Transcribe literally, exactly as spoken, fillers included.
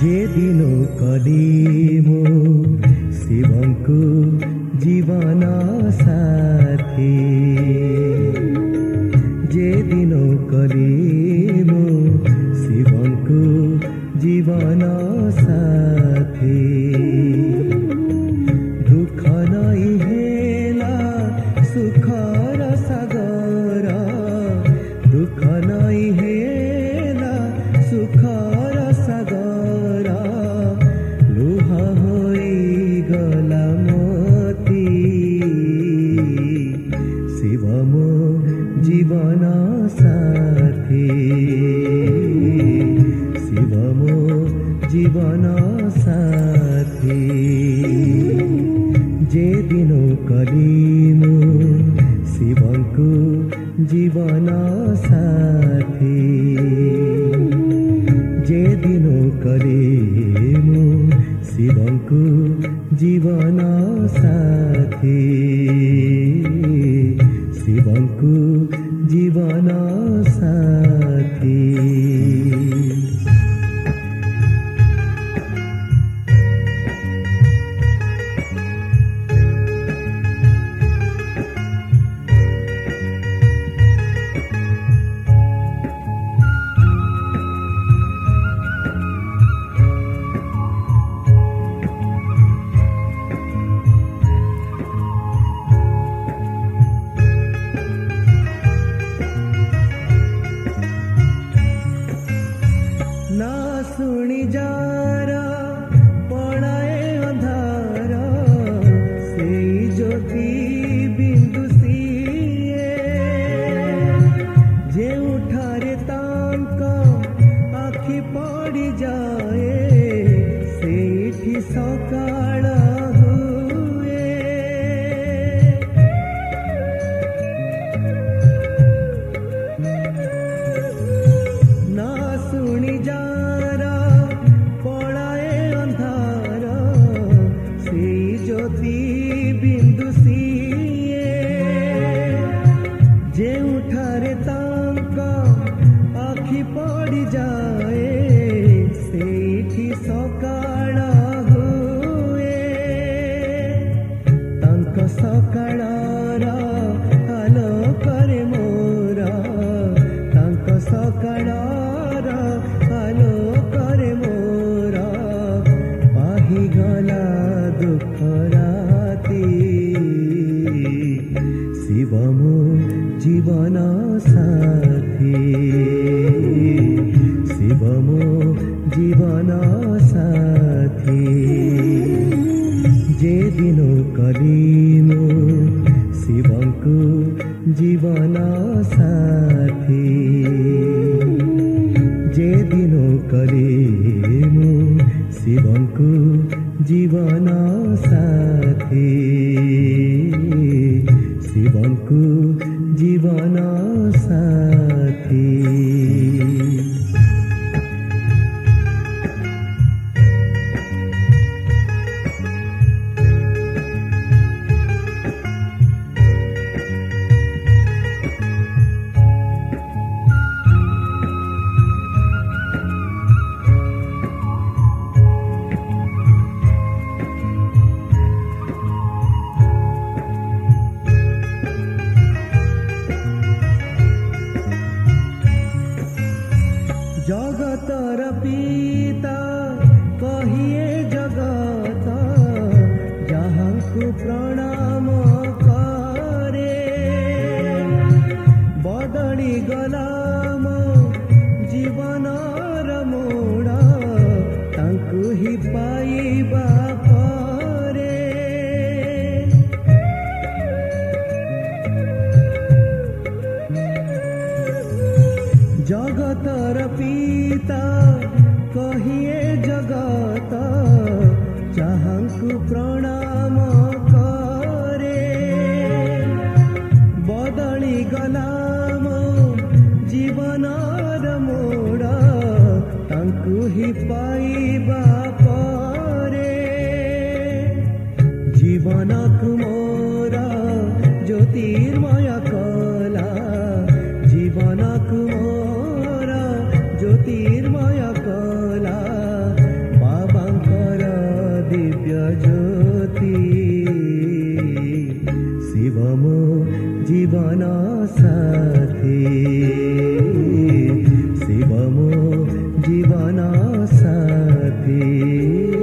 जे दिन कली मो शिवंकु जीवन साथी जे दिन कली मो शिवंकु जीवन साथी दुख नहीं हेला सुखर सागर दुख नहीं हेला सुखर सागर लुह होई गला मोती शिव मो जीवन साथी शिव मो जीवन साथी जे दिन कली मो शिवंकु जीवन साथी जे दिन कली मो शिवंकु जीवन साथी शिवंकु जीवन साथी। ना सुनी जारा पड़ाए अंधार से ज्योति बिंदु सिए जे उठारे तांक आखि पड़ी जाए सेठी सकाळ हुए ना सुनी जा बिंदु सिए जे उठारे तांक आखि पड़ी जाए सेठी सकाळ हुए तांक सकाळर आलोकरे मोर तांक सकाळर आलोकरे मोर पाही गला दुख शिव मो जीवन साथी शिव मो जीवन साथी जे दिन कली मो शिवंकु जीवन साथी जे दिन कली मो शिवंकु जीवन साथी शिवंकु जीवन साथी। जगतर पिता कहिए जगत जहाँकु प्रणाम करे बदली गला मो जीवनर मोड़ तांकु ही पाइबा परे जगतर पिता कहिए जगत जहाँकु प्रणाम करे बदली गला मो जीवनर मोड़ तांकु ही पाइबा परे जीवनकु मोर ज्योतिर्मय कला जीवनकु मोर ज्योतिर्मय कला ज्योति शिव मो जीवन साथी शिव मो जीवन साथी।